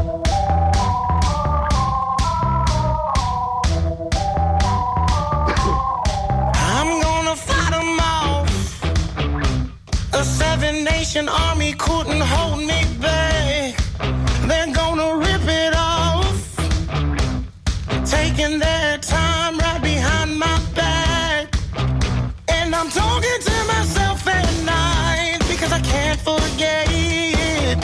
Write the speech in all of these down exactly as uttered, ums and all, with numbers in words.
Army couldn't hold me back. They're gonna rip it off, taking their time right behind my back. And I'm talking to myself at night because I can't forget it.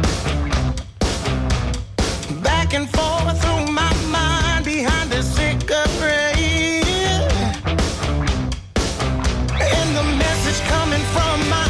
Back and forth through my mind behind the cigarette, and the message coming from my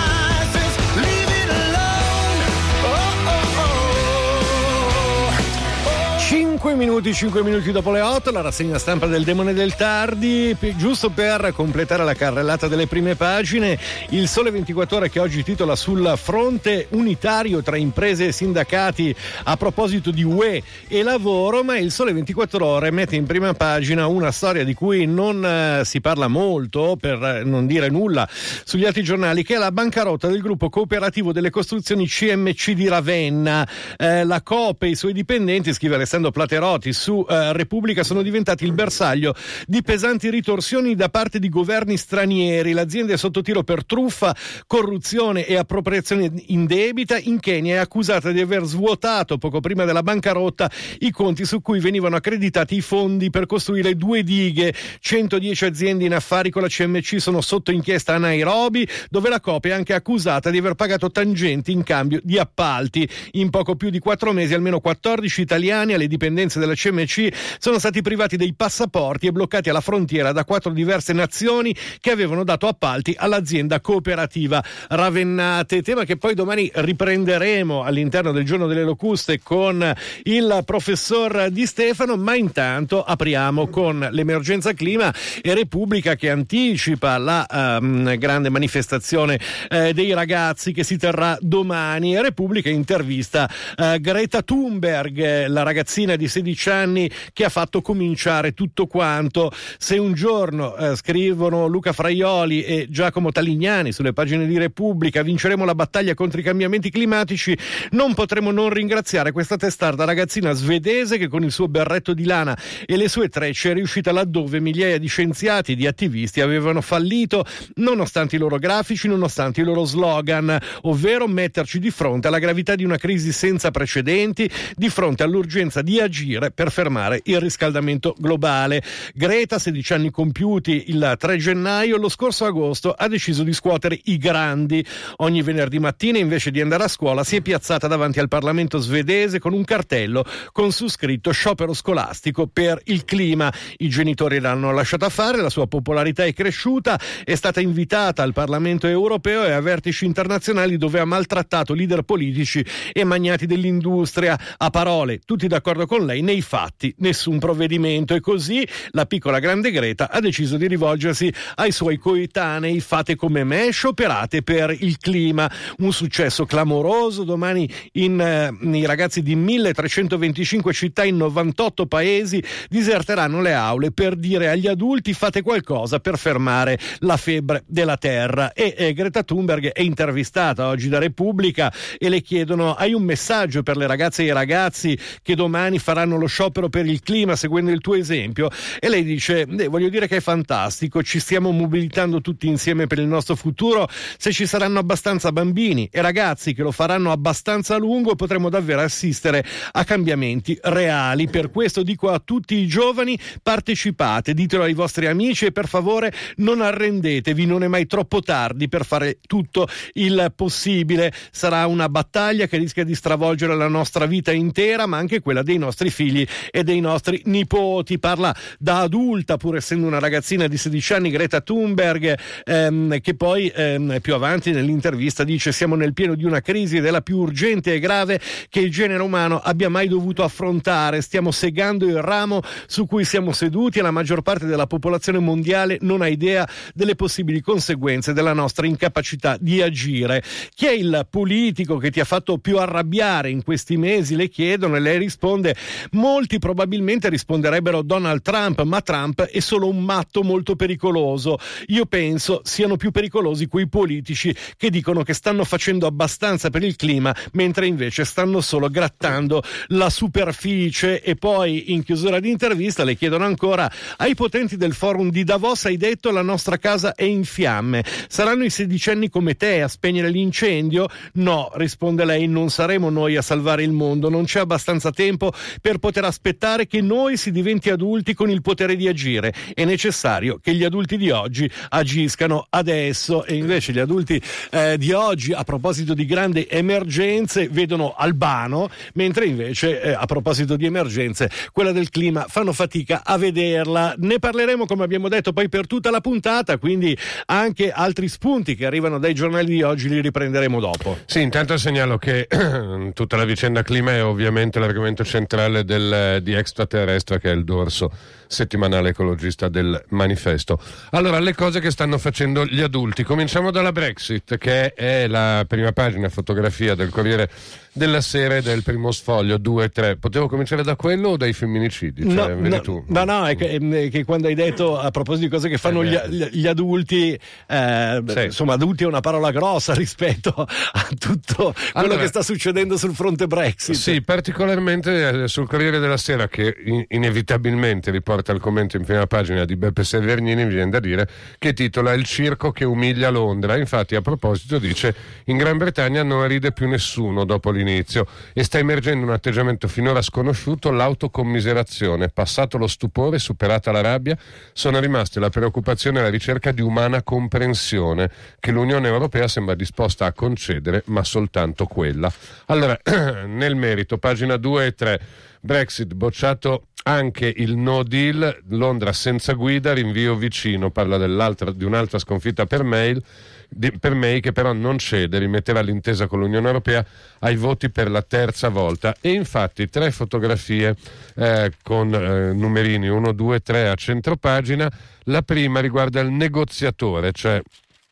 cinque minuti, cinque minuti dopo le otto, la rassegna stampa del Demone del Tardi, giusto per completare la carrellata delle prime pagine. Il Sole ventiquattro Ore che oggi titola sul fronte unitario tra imprese e sindacati a proposito di U E e lavoro, ma il Sole ventiquattro Ore mette in prima pagina una storia di cui non eh, si parla molto, per non dire nulla, sugli altri giornali, che è la bancarotta del gruppo cooperativo delle costruzioni C M C di Ravenna. Eh, la Coop e i suoi dipendenti, scrive Alessandro Platerotti su eh, Repubblica, sono diventati il bersaglio di pesanti ritorsioni da parte di governi stranieri. L'azienda è sotto tiro per truffa, corruzione e appropriazione indebita. In Kenya è accusata di aver svuotato poco prima della bancarotta i conti su cui venivano accreditati i fondi per costruire due dighe. centodieci aziende in affari con la C M C sono sotto inchiesta a Nairobi, dove la Coop è anche accusata di aver pagato tangenti in cambio di appalti. In poco più di quattro mesi almeno quattordici italiani alle dipendenze della C M C sono stati privati dei passaporti e bloccati alla frontiera da quattro diverse nazioni che avevano dato appalti all'azienda cooperativa Ravennate, tema che poi domani riprenderemo all'interno del Giorno delle Locuste con il professor Di Stefano, ma intanto apriamo con l'emergenza clima e Repubblica che anticipa la um, grande manifestazione eh, dei ragazzi che si terrà domani. Repubblica intervista uh, Greta Thunberg, la ragazzina di sedici anni che ha fatto cominciare tutto quanto. Se un giorno, eh, scrivono Luca Fraioli e Giacomo Talignani sulle pagine di Repubblica, vinceremo la battaglia contro i cambiamenti climatici, non potremo non ringraziare questa testarda ragazzina svedese che con il suo berretto di lana e le sue trecce è riuscita laddove migliaia di scienziati e di attivisti avevano fallito, nonostante i loro grafici, nonostante i loro slogan, ovvero metterci di fronte alla gravità di una crisi senza precedenti, di fronte all'urgenza di agire per fermare il riscaldamento globale. Greta, sedici anni compiuti il tre gennaio, lo scorso agosto ha deciso di scuotere i grandi. Ogni venerdì mattina, invece di andare a scuola, si è piazzata davanti al Parlamento svedese con un cartello con su scritto sciopero scolastico per il clima. I genitori l'hanno lasciata fare, la sua popolarità è cresciuta, è stata invitata al Parlamento europeo e a vertici internazionali dove ha maltrattato leader politici e magnati dell'industria. A parole tutti d'accordo con lei, nei fatti nessun provvedimento, e così la piccola grande Greta ha deciso di rivolgersi ai suoi coetanei: fate come me, scioperate per il clima. Un successo clamoroso. Domani in, eh, i ragazzi di milletrecentoventicinque città in novantotto paesi diserteranno le aule per dire agli adulti: fate qualcosa per fermare la febbre della terra. E eh, Greta Thunberg è intervistata oggi da Repubblica e le chiedono: hai un messaggio per le ragazze e i ragazzi che domani faranno lo sciopero per il clima seguendo il tuo esempio? E lei dice: eh, voglio dire che è fantastico, ci stiamo mobilitando tutti insieme per il nostro futuro. Se ci saranno abbastanza bambini e ragazzi che lo faranno abbastanza a lungo, potremo davvero assistere a cambiamenti reali. Per questo dico a tutti i giovani: partecipate, ditelo ai vostri amici e per favore non arrendetevi, non è mai troppo tardi per fare tutto il possibile. Sarà una battaglia che rischia di stravolgere la nostra vita intera, ma anche quella dei nostri figli e dei nostri nipoti. Parla da adulta, pur essendo una ragazzina di sedici anni, Greta Thunberg, ehm, che poi ehm, più avanti nell'intervista dice: siamo nel pieno di una crisi ed è la più urgente e grave che il genere umano abbia mai dovuto affrontare. Stiamo segando il ramo su cui siamo seduti e la maggior parte della popolazione mondiale non ha idea delle possibili conseguenze della nostra incapacità di agire. Chi è il politico che ti ha fatto più arrabbiare in questi mesi? Le chiedono, e lei risponde: Molti probabilmente risponderebbero Donald Trump, ma Trump è solo un matto molto pericoloso. Io penso siano più pericolosi quei politici che dicono che stanno facendo abbastanza per il clima, mentre invece stanno solo grattando la superficie. E poi in chiusura di intervista le chiedono ancora: ai potenti del forum di Davos hai detto la nostra casa è in fiamme, saranno i sedicenni come te a spegnere l'incendio? No, risponde lei, non saremo noi a salvare il mondo, non c'è abbastanza tempo per poter aspettare che noi si diventi adulti con il potere di agire, è necessario che gli adulti di oggi agiscano adesso. E invece gli adulti eh, di oggi, a proposito di grandi emergenze, vedono Albano, mentre invece eh, a proposito di emergenze, quella del clima fanno fatica a vederla. Ne parleremo, come abbiamo detto, poi per tutta la puntata, quindi anche altri spunti che arrivano dai giornali di oggi li riprenderemo dopo. Sì, intanto segnalo che tutta la vicenda clima è ovviamente l'argomento centrale del, di Extraterrestre, che è il dorso settimanale ecologista del Manifesto. Allora, le cose che stanno facendo gli adulti. Cominciamo dalla Brexit, che è la prima pagina fotografia del Corriere della Sera e del Primo Sfoglio due tre. Potevo cominciare da quello o dai femminicidi? Cioè, no, vedi no, tu. no, no, è che, è che quando hai detto a proposito di cose che fanno gli, gli adulti, eh, sì. insomma, adulti è una parola grossa rispetto a tutto quello allora, che sta succedendo sul fronte Brexit. Sì, particolarmente sul Corriere della Sera, che in, inevitabilmente riporta il commento in prima pagina di Beppe Severnini, mi viene da dire, che titola "Il circo che umilia Londra". Infatti, a proposito, dice: in Gran Bretagna non ride più nessuno dopo l'inizio e sta emergendo un atteggiamento finora sconosciuto, l'autocommiserazione. Passato lo stupore, superata la rabbia, sono rimaste la preoccupazione e la ricerca di umana comprensione che l'Unione Europea sembra disposta a concedere, ma soltanto quella. Allora, nel merito, pagina due e tre, Brexit bocciato anche il no deal, Londra senza guida, rinvio vicino, parla dell'altra, di un'altra sconfitta per May, di, per May che però non cede, rimetterà l'intesa con l'Unione Europea ai voti per la terza volta. E infatti tre fotografie eh, con eh, numerini uno, due, tre a centropagina. La prima riguarda il negoziatore, cioè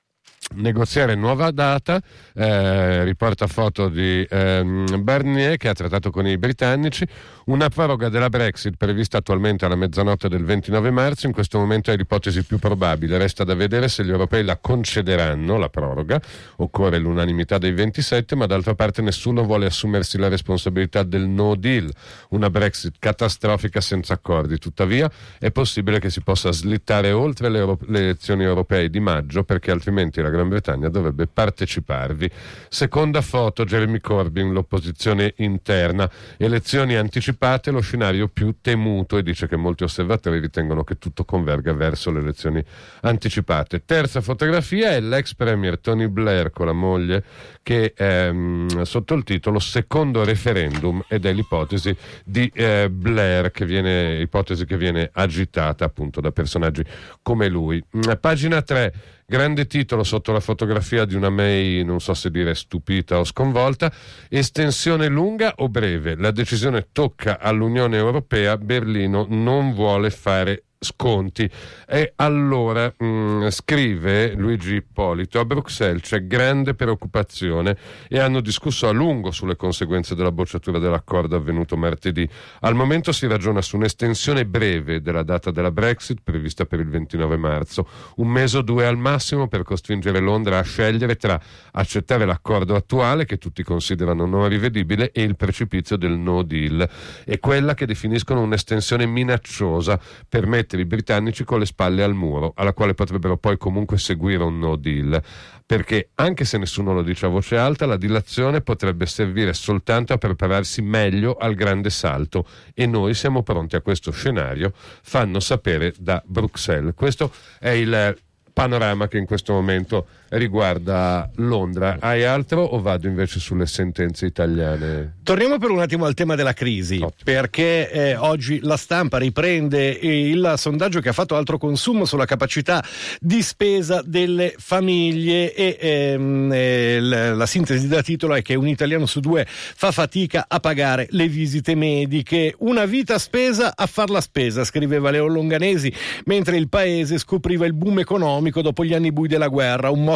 negoziare nuova data, eh, riporta foto di ehm, Barnier che ha trattato con i britannici, una proroga della Brexit prevista attualmente alla mezzanotte del ventinove marzo, in questo momento è l'ipotesi più probabile, resta da vedere se gli europei la concederanno la proroga, occorre l'unanimità dei ventisette, ma d'altra parte nessuno vuole assumersi la responsabilità del no deal, una Brexit catastrofica senza accordi. Tuttavia è possibile che si possa slittare oltre le, euro- le elezioni europee di maggio, perché altrimenti la Gran Bretagna dovrebbe parteciparvi. Seconda foto, Jeremy Corbyn, l'opposizione interna, elezioni anticipate, lo scenario più temuto, e dice che molti osservatori ritengono che tutto converga verso le elezioni anticipate. Terza fotografia è l'ex premier Tony Blair con la moglie, che ehm, sotto il titolo "Secondo referendum", ed è l'ipotesi di eh, Blair, che viene ipotesi che viene agitata appunto da personaggi come lui. Pagina tre, grande titolo sotto la fotografia di una May, non so se dire stupita o sconvolta: estensione lunga o breve? La decisione tocca all'Unione Europea, Berlino non vuole fare sconti. E allora mh, scrive Luigi Ippolito: a Bruxelles c'è grande preoccupazione e hanno discusso a lungo sulle conseguenze della bocciatura dell'accordo avvenuto martedì. Al momento si ragiona su un'estensione breve della data della Brexit, prevista per il ventinove marzo, un mese o due al massimo, per costringere Londra a scegliere tra accettare l'accordo attuale, che tutti considerano non rivedibile, e il precipizio del no deal, e quella che definiscono un'estensione minacciosa per mettere i britannici con le spalle al muro, alla quale potrebbero poi comunque seguire un no deal, perché anche se nessuno lo dice a voce alta, la dilazione potrebbe servire soltanto a prepararsi meglio al grande salto, e noi siamo pronti a questo scenario, fanno sapere da Bruxelles. Questo è il panorama che in questo momento riguarda Londra. Hai altro o vado invece sulle sentenze italiane? Torniamo per un attimo al tema della crisi. Ottimo. Perché eh, oggi la Stampa riprende il sondaggio che ha fatto Altro Consumo sulla capacità di spesa delle famiglie, e ehm, eh, la, la sintesi da titolo è che un italiano su due fa fatica a pagare le visite mediche. Una vita spesa a far la spesa, scriveva Leo Longanesi, mentre il Paese scopriva il boom economico dopo gli anni bui della guerra, un motto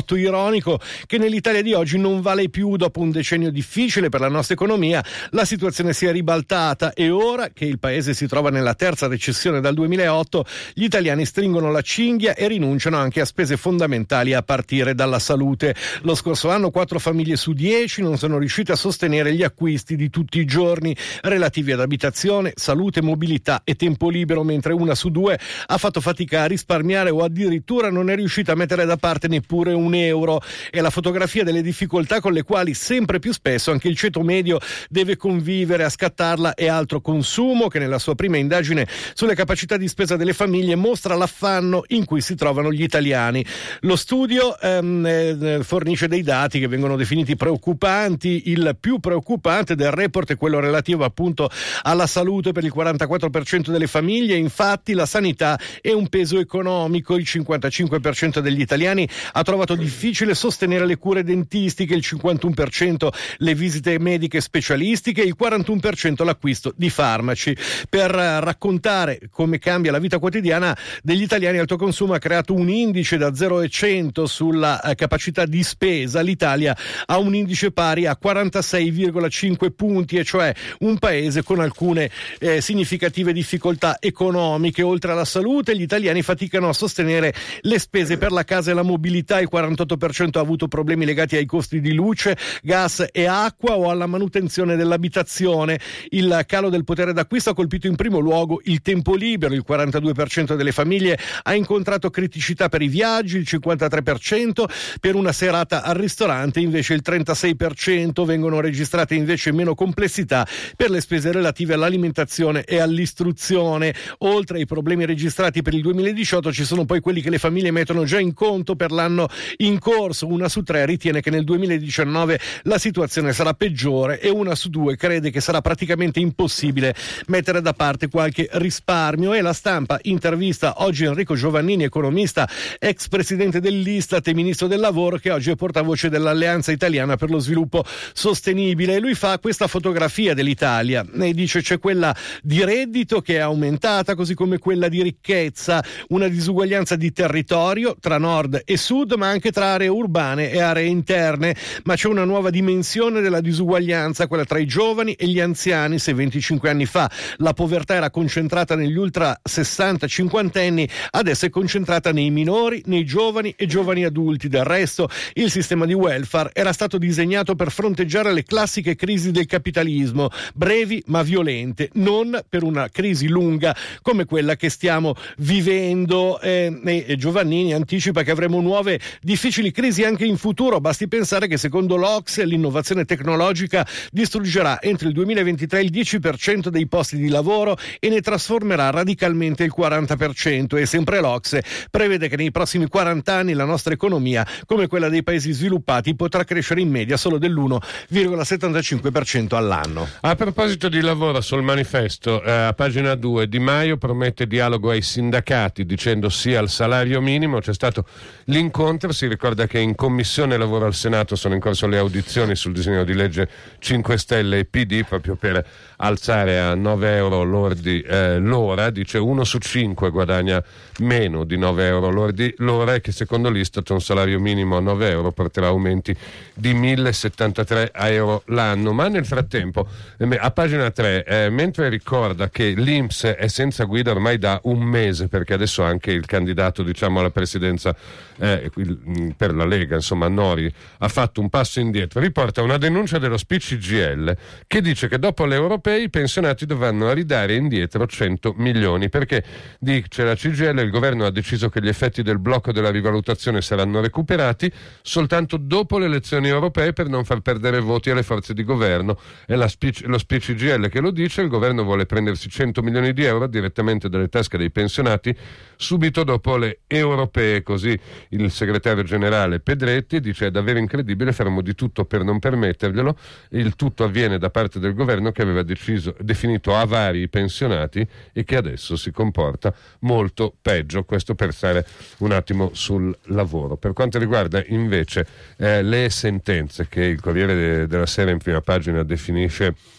motto ironico che nell'Italia di oggi non vale più. Dopo un decennio difficile per la nostra economia, la situazione si è ribaltata e ora che il paese si trova nella terza recessione dal duemilaotto, gli italiani stringono la cinghia e rinunciano anche a spese fondamentali a partire dalla salute. Lo scorso anno quattro famiglie su dieci non sono riuscite a sostenere gli acquisti di tutti i giorni relativi ad abitazione, salute, mobilità e tempo libero, mentre una su due ha fatto fatica a risparmiare o addirittura non è riuscita a mettere da parte neppure un euro. È la fotografia delle difficoltà con le quali sempre più spesso anche il ceto medio deve convivere. A scattarla è altro consumo, che nella sua prima indagine sulle capacità di spesa delle famiglie mostra l'affanno in cui si trovano gli italiani. Lo studio ehm, eh, fornisce dei dati che vengono definiti preoccupanti. Il più preoccupante del report è quello relativo appunto alla salute. Per il quarantaquattro per cento delle famiglie, infatti, la sanità è un peso economico. Il cinquantacinque per cento degli italiani ha trovato difficile sostenere le cure dentistiche, il cinquantuno per cento le visite mediche specialistiche, il quarantuno per cento l'acquisto di farmaci. Per raccontare come cambia la vita quotidiana degli italiani, Alto Consumo ha creato un indice da zero a cento sulla capacità di spesa. L'Italia ha un indice pari a quarantasei virgola cinque punti, e cioè un paese con alcune eh, significative difficoltà economiche. Oltre alla salute, gli italiani faticano a sostenere le spese per la casa e la mobilità. Il quarantotto per cento ha avuto problemi legati ai costi di luce, gas e acqua o alla manutenzione dell'abitazione. Il calo del potere d'acquisto ha colpito in primo luogo il tempo libero. Il quarantadue per cento delle famiglie ha incontrato criticità per i viaggi, il cinquantatré per cento per una serata al ristorante, invece il trentasei per cento vengono registrate invece meno complessità per le spese relative all'alimentazione e all'istruzione. Oltre ai problemi registrati per il duemiladiciotto, ci sono poi quelli che le famiglie mettono già in conto per l'anno in corso. Una su tre ritiene che nel duemiladiciannove la situazione sarà peggiore e una su due crede che sarà praticamente impossibile mettere da parte qualche risparmio. E La Stampa intervista oggi Enrico Giovannini, economista, ex presidente dell'Istat e ministro del lavoro, che oggi è portavoce dell'Alleanza Italiana per lo Sviluppo Sostenibile. E lui fa questa fotografia dell'Italia e dice: c'è quella di reddito che è aumentata, così come quella di ricchezza, una disuguaglianza di territorio tra nord e sud, ma anche tra aree urbane e aree interne. Ma c'è una nuova dimensione della disuguaglianza, quella tra i giovani e gli anziani. Se venticinque anni fa la povertà era concentrata negli ultra sessanta cinquantenni, adesso è concentrata nei minori, nei giovani e giovani adulti. Del resto, il sistema di welfare era stato disegnato per fronteggiare le classiche crisi del capitalismo, brevi ma violente, non per una crisi lunga come quella che stiamo vivendo. Eh, e Giovannini anticipa che avremo nuove difficili crisi anche in futuro. Basti pensare che secondo l'Ocse l'innovazione tecnologica distruggerà entro il duemilaventitré il dieci per cento dei posti di lavoro e ne trasformerà radicalmente il quaranta per cento. E sempre l'Ocse prevede che nei prossimi quaranta anni la nostra economia, come quella dei paesi sviluppati, potrà crescere in media solo dell'uno virgola settantacinque per cento all'anno. A proposito di lavoro, sul Manifesto, eh, a pagina due, Di Maio promette dialogo ai sindacati dicendo sì al salario minimo. C'è stato l'incontro, si ricorda che in Commissione Lavoro al Senato sono in corso le audizioni sul disegno di legge cinque Stelle e P D proprio per alzare a nove euro lordi eh, l'ora. Dice uno su cinque guadagna meno di nove euro lordi l'ora, e che secondo l'Istat un salario minimo a nove euro porterà aumenti di millesettantatré euro l'anno. Ma nel frattempo, eh, a pagina tre, eh, mentre ricorda che l'I N P S è senza guida ormai da un mese, perché adesso anche il candidato, diciamo, alla presidenza eh, per la Lega, insomma Nori, ha fatto un passo indietro, riporta una denuncia dello S P C G I L che dice che dopo le europee i pensionati dovranno ridare indietro cento milioni, perché, dice la C G I L, il governo ha deciso che gli effetti del blocco della rivalutazione saranno recuperati soltanto dopo le elezioni europee per non far perdere voti alle forze di governo. È la Sp- lo S P C G I L che lo dice. Il governo vuole prendersi cento milioni di euro direttamente dalle tasche dei pensionati subito dopo le europee. Così il segretario generale Pedretti dice: è davvero incredibile, faremo di tutto per non permetterglielo. Il tutto avviene da parte del governo che aveva deciso, definito avari i pensionati e che adesso si comporta molto peggio. Questo per stare un attimo sul lavoro. Per quanto riguarda invece eh, le sentenze che il Corriere de- della Sera in prima pagina definisce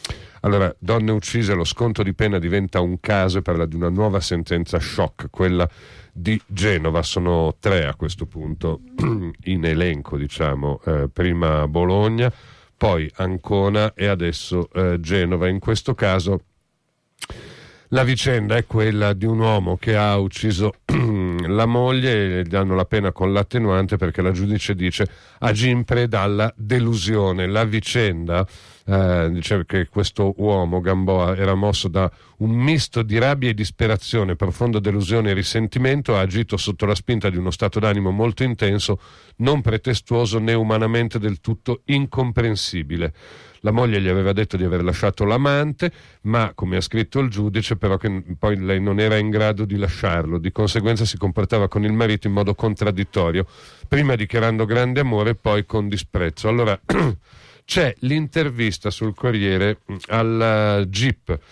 Allora, donne uccise, lo sconto di pena diventa un caso e parla di una nuova sentenza shock, quella di Genova. Sono tre a questo punto in elenco, diciamo, eh, prima Bologna, poi Ancona e adesso eh, Genova. In questo caso la vicenda è quella di un uomo che ha ucciso la moglie e gli danno la pena con l'attenuante perché la giudice dice agì in preda alla delusione. La vicenda eh, dice che questo uomo, Gamboa, era mosso da un misto di rabbia e disperazione, profonda delusione e risentimento, ha agito sotto la spinta di uno stato d'animo molto intenso, non pretestuoso né umanamente del tutto incomprensibile. La moglie gli aveva detto di aver lasciato l'amante, ma, come ha scritto il giudice, però che poi lei non era in grado di lasciarlo, di conseguenza si comportava con il marito in modo contraddittorio, prima dichiarando grande amore e poi con disprezzo. Allora c'è l'intervista sul Corriere al G I P,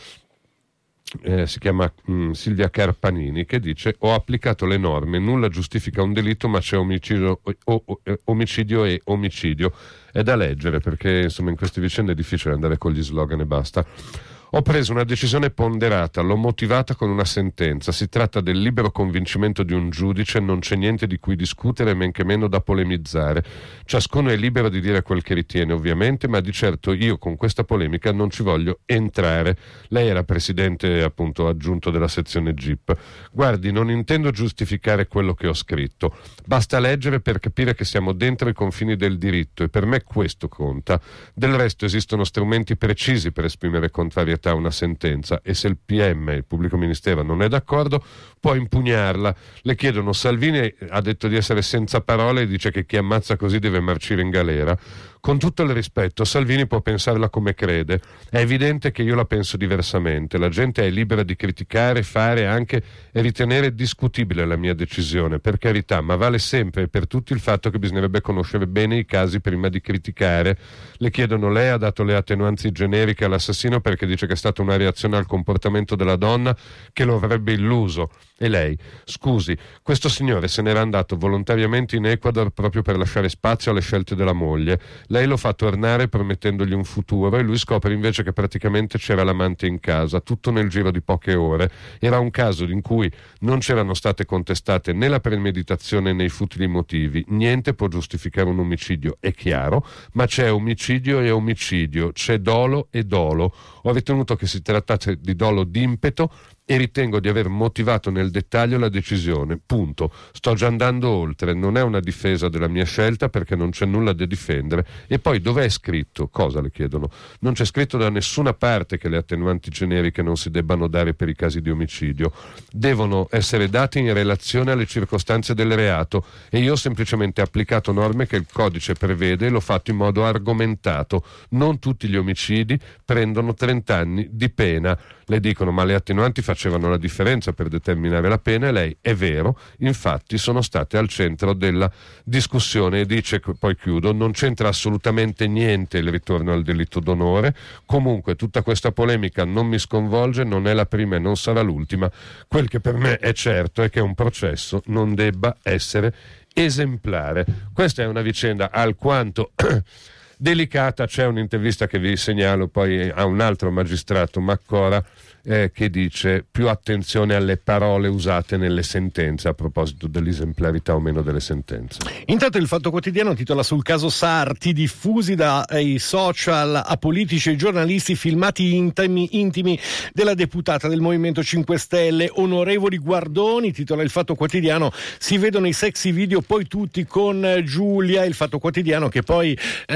Eh, si chiama mh, Silvia Carpanini, che dice: ho applicato le norme, nulla giustifica un delitto, ma c'è omicidio, o, o, omicidio e omicidio. È da leggere perché insomma in queste vicende è difficile andare con gli slogan e basta. Ho preso una decisione ponderata, l'ho motivata con una sentenza. Si tratta del libero convincimento di un giudice, non c'è niente di cui discutere, men che meno da polemizzare. Ciascuno è libero di dire quel che ritiene, ovviamente, ma di certo io con questa polemica non ci voglio entrare. Lei era presidente, appunto, aggiunto della sezione G I P. Guardi, non intendo giustificare quello che ho scritto. Basta leggere per capire che siamo dentro i confini del diritto e per me questo conta. Del resto esistono strumenti precisi per esprimere contrarietà a una sentenza e se il P M, il pubblico ministero, non è d'accordo può impugnarla. Le chiedono, Salvini ha detto di essere senza parole e dice che chi ammazza così deve marcire in galera. Con tutto il rispetto, Salvini può pensarla come crede. È evidente che io la penso diversamente. La gente è libera di criticare, fare anche e ritenere discutibile la mia decisione, per carità, ma vale sempre e per tutti il fatto che bisognerebbe conoscere bene i casi prima di criticare. Le chiedono, lei ha dato le attenuanti generiche all'assassino perché dice che è stata una reazione al comportamento della donna che lo avrebbe illuso. E lei, scusi, questo signore se n'era andato volontariamente in Ecuador proprio per lasciare spazio alle scelte della moglie. Lei lo fa tornare promettendogli un futuro e lui scopre invece che praticamente c'era l'amante in casa, tutto nel giro di poche ore. Era un caso in cui non c'erano state contestate né la premeditazione né i futili motivi. Niente può giustificare un omicidio, è chiaro, ma c'è omicidio e omicidio, c'è dolo e dolo. Ho ritenuto che si trattasse di dolo d'impeto e ritengo di aver motivato nel dettaglio la decisione, punto. Sto già andando oltre, non è una difesa della mia scelta perché non c'è nulla da difendere. E poi dov'è scritto? Cosa le chiedono? Non c'è scritto da nessuna parte che le attenuanti generiche non si debbano dare per i casi di omicidio, devono essere date in relazione alle circostanze del reato e io ho semplicemente applicato norme che il codice prevede e l'ho fatto in modo argomentato. Non tutti gli omicidi prendono trenta anni di pena. Le dicono, ma le attenuanti facevano la differenza per determinare la pena? E lei, è vero, infatti sono state al centro della discussione. E dice, poi chiudo, non c'entra assolutamente niente il ritorno al delitto d'onore. Comunque tutta questa polemica non mi sconvolge, non è la prima e non sarà l'ultima. Quel che per me è certo è che un processo non debba essere esemplare. Questa è una vicenda alquanto delicata. C'è un'intervista che vi segnalo poi a un altro magistrato, Maccora, eh, che dice più attenzione alle parole usate nelle sentenze a proposito dell'esemplarità o meno delle sentenze. Intanto il Fatto Quotidiano titola sul caso Sarti, diffusi dai social a politici e giornalisti filmati intimi, intimi della deputata del Movimento cinque Stelle, onorevoli Guardoni. Titola il Fatto Quotidiano, si vedono i sexy video poi tutti con Giulia. Il Fatto Quotidiano che poi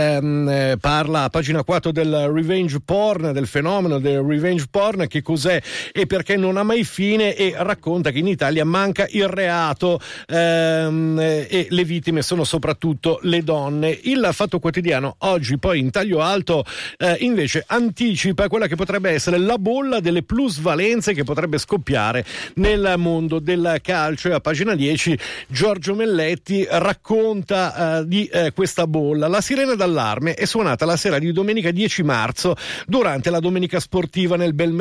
ehm, parla a pagina quattro del revenge porn, del fenomeno del revenge porn, che cos'è e perché non ha mai fine, e racconta che in Italia manca il reato ehm, e le vittime sono soprattutto le donne. Il Fatto Quotidiano oggi poi in taglio alto eh, invece anticipa quella che potrebbe essere la bolla delle plusvalenze che potrebbe scoppiare nel mondo del calcio, e a pagina dieci Giorgio Melletti racconta eh, di eh, questa bolla. La sirena d'allarme è suonata la sera di domenica dieci marzo durante la domenica sportiva nel bel mezzo della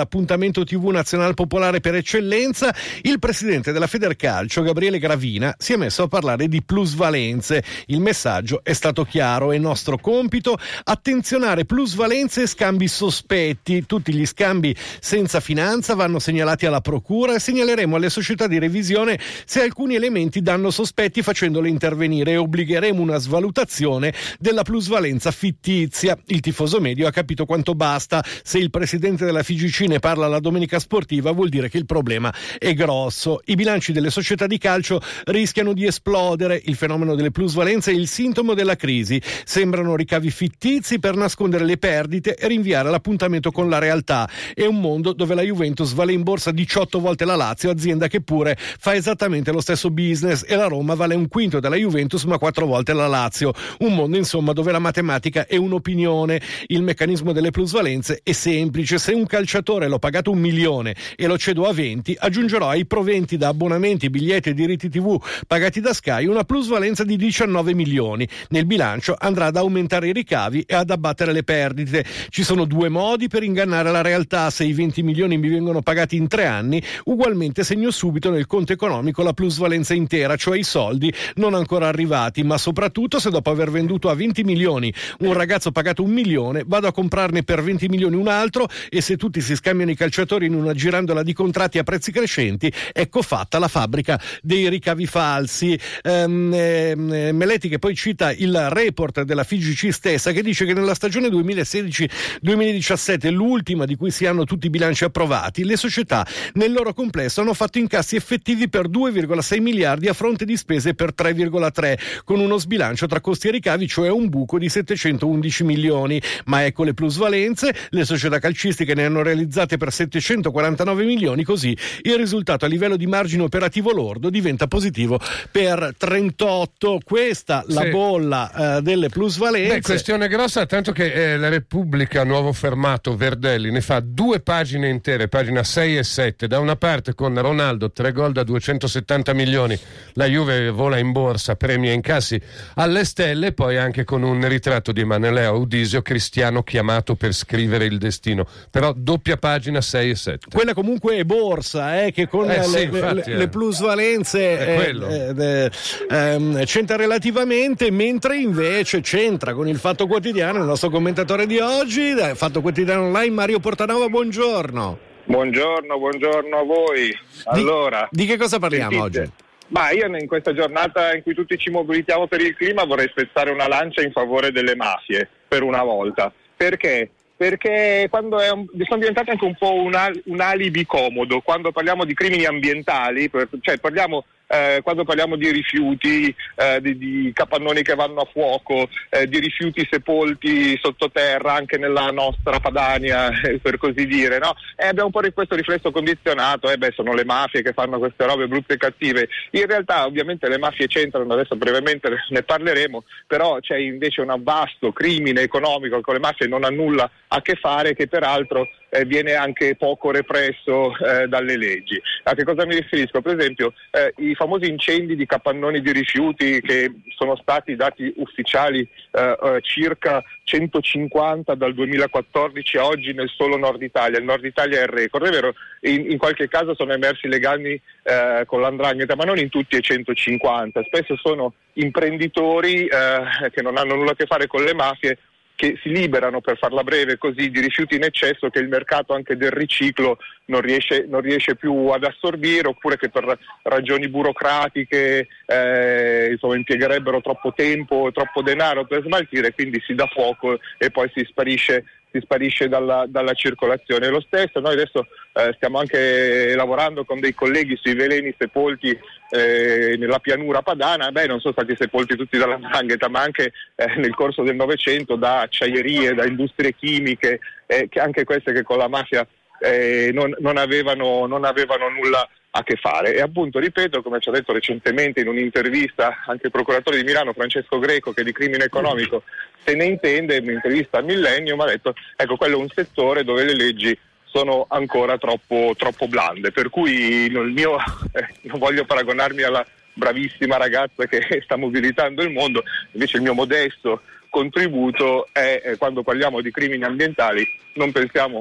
l'appuntamento tivù nazional popolare per eccellenza, il presidente della Federcalcio, Gabriele Gravina, si è messo a parlare di plusvalenze. Il messaggio è stato chiaro: è nostro compito attenzionare plusvalenze e scambi sospetti. Tutti gli scambi senza finanza vanno segnalati alla procura e segnaleremo alle società di revisione se alcuni elementi danno sospetti facendole intervenire, e obbligheremo una svalutazione della plusvalenza fittizia. Il tifoso medio ha capito quanto basta. Se il presidente della F I G C ne parla alla Domenica Sportiva, vuol dire che il problema è grosso. I bilanci delle società di calcio rischiano di esplodere. Il fenomeno delle plusvalenze è il sintomo della crisi. Sembrano ricavi fittizi per nascondere le perdite e rinviare l'appuntamento con la realtà. È un mondo dove la Juventus vale in borsa diciotto volte la Lazio, azienda che pure fa esattamente lo stesso business, e la Roma vale un quinto della Juventus ma quattro volte la Lazio. Un mondo insomma dove la matematica è un'opinione. Il meccanismo delle plusvalenze è semplice: se un calciatore l'ho pagato un milione e lo cedo a venti, aggiungerò ai proventi da abbonamenti, biglietti e diritti tivù pagati da Sky una plusvalenza di diciannove milioni. Nel bilancio andrà ad aumentare i ricavi e ad abbattere le perdite. Ci sono due modi per ingannare la realtà: se i venti milioni mi vengono pagati in tre anni, ugualmente segno subito nel conto economico la plusvalenza intera, cioè i soldi non ancora arrivati, ma soprattutto se dopo aver venduto a venti milioni un ragazzo pagato un milione, vado a comprarne per venti milioni un altro, e se tutti si scambiano i calciatori in una girandola di contratti a prezzi crescenti, ecco fatta la fabbrica dei ricavi falsi. Ehm, ehm, Meletti, che poi cita il report della F I G C stessa, che dice che nella stagione duemilasedici duemiladiciassette, l'ultima di cui si hanno tutti i bilanci approvati, le società nel loro complesso hanno fatto incassi effettivi per due virgola sei miliardi a fronte di spese per tre virgola tre, con uno sbilancio tra costi e ricavi, cioè un buco di settecentoundici milioni. Ma ecco le plusvalenze: le società calcistiche ne hanno realizzate per settecentoquarantanove milioni, così il risultato a livello di margine operativo lordo diventa positivo per trentotto. Questa la sì. bolla eh, delle plusvalenze. Beh, questione grossa, tanto che eh, la Repubblica, nuovo fermato Verdelli, ne fa due pagine intere, pagina sei e sette. Da una parte con Ronaldo, tre gol da duecentosettanta milioni, la Juve vola in borsa, premia incassi alle stelle, poi anche con un ritratto di Emanuele Audisio, cristiano chiamato per scrivere il destino. Però doppia pagina sei e sette. Quella comunque è borsa, eh, che con eh, le, sì, infatti, le, eh. le plusvalenze eh, eh, eh, c'entra relativamente, mentre invece c'entra con il Fatto Quotidiano il nostro commentatore di oggi, Fatto Quotidiano Online, Mario Portanova. Buongiorno. Buongiorno, buongiorno a voi. Allora, di, di che cosa parliamo sentite, oggi? Ma io in questa giornata in cui tutti ci mobilitiamo per il clima vorrei spezzare una lancia in favore delle mafie, per una volta. Perché? Perché quando è un, sono diventate anche un po' un, al, un alibi comodo quando parliamo di crimini ambientali, per, cioè parliamo eh, quando parliamo di rifiuti, eh, di, di capannoni che vanno a fuoco, eh, di rifiuti sepolti sottoterra anche nella nostra Padania, eh, per così dire, no? E abbiamo un po' di questo riflesso condizionato, eh beh, sono le mafie che fanno queste robe brutte e cattive. In realtà ovviamente le mafie c'entrano, adesso brevemente ne parleremo, però c'è invece un vasto crimine economico che con le mafie non ha nulla a che fare, che peraltro eh, viene anche poco represso eh, dalle leggi. A che cosa mi riferisco? Per esempio eh, i famosi incendi di capannoni di rifiuti, che sono stati dati ufficiali eh, eh, circa centocinquanta dal duemilaquattordici a oggi nel solo Nord Italia. Il Nord Italia è il record, è vero, in, in qualche caso sono emersi legami eh, con l'andrangheta, ma non in tutti e centocinquanta. Spesso sono imprenditori eh, che non hanno nulla a che fare con le mafie, che si liberano, per farla breve così, di rifiuti in eccesso che il mercato anche del riciclo non riesce, non riesce più ad assorbire, oppure che per ragioni burocratiche eh, insomma, impiegherebbero troppo tempo, troppo denaro per smaltire, quindi si dà fuoco e poi si sparisce si sparisce dalla, dalla circolazione. Lo stesso, noi adesso eh, stiamo anche lavorando con dei colleghi sui veleni sepolti eh, nella pianura padana. Beh, non sono stati sepolti tutti dalla 'ndrangheta, ma anche eh, nel corso del Novecento da acciaierie, da industrie chimiche, eh, che anche queste che con la mafia eh, non, non, avevano, non avevano nulla a che fare. E appunto, ripeto, come ci ha detto recentemente in un'intervista anche il procuratore di Milano Francesco Greco, che di crimine economico se ne intende, in un'intervista a Millennium ha detto, ecco, quello è un settore dove le leggi sono ancora troppo, troppo blande, per cui il mio, eh, non voglio paragonarmi alla bravissima ragazza che sta mobilitando il mondo, invece il mio modesto contributo è, eh, quando parliamo di crimini ambientali, non pensiamo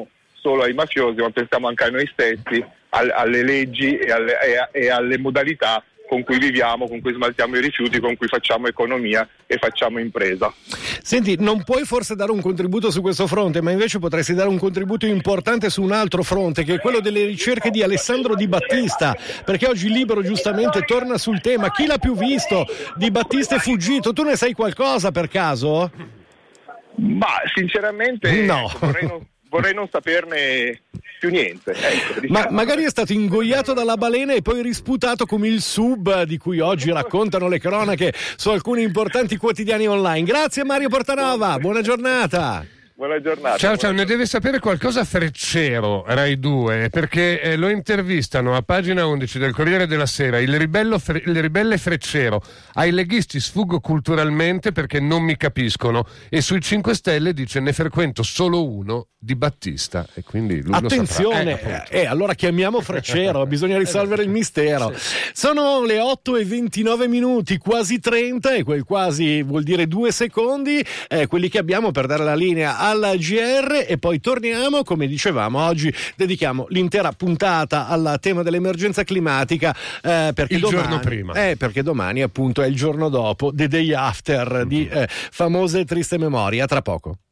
solo ai mafiosi, ma pensiamo anche a noi stessi, al, alle leggi e alle, e, e alle modalità con cui viviamo, con cui smaltiamo i rifiuti, con cui facciamo economia e facciamo impresa. Senti, non puoi forse dare un contributo su questo fronte, ma invece potresti dare un contributo importante su un altro fronte, che è quello delle ricerche di Alessandro Di Battista, perché oggi Libero giustamente torna sul tema. Chi l'ha più visto? Di Battista è fuggito. Tu ne sai qualcosa per caso? Ma sinceramente no. vorrei, non, vorrei non saperne più niente. Ecco, diciamo. Ma magari è stato ingoiato dalla balena e poi risputato come il sub di cui oggi raccontano le cronache su alcuni importanti quotidiani online. Grazie Mario Portanova, buona giornata. Buona giornata. Ciao, ciao, buona ne deve sapere qualcosa Freccero, Rai due, perché eh, lo intervistano a pagina undici del Corriere della Sera, il, ribello fre- il ribelle Freccero. Ai leghisti sfuggo culturalmente perché non mi capiscono, e sui cinque Stelle dice ne frequento solo uno, Di Battista, e quindi lui attenzione, lo saprà. eh, eh, allora chiamiamo Freccero, bisogna risolvere il mistero. Sono le otto e ventinove minuti, quasi trenta, e quel quasi vuol dire due secondi, eh, quelli che abbiamo per dare la linea alla G R, e poi torniamo. Come dicevamo, oggi dedichiamo l'intera puntata al tema dell'emergenza climatica, eh, perché il domani, giorno prima eh, perché domani appunto è il giorno dopo, the day after, di eh, famose e triste memoria. Tra poco.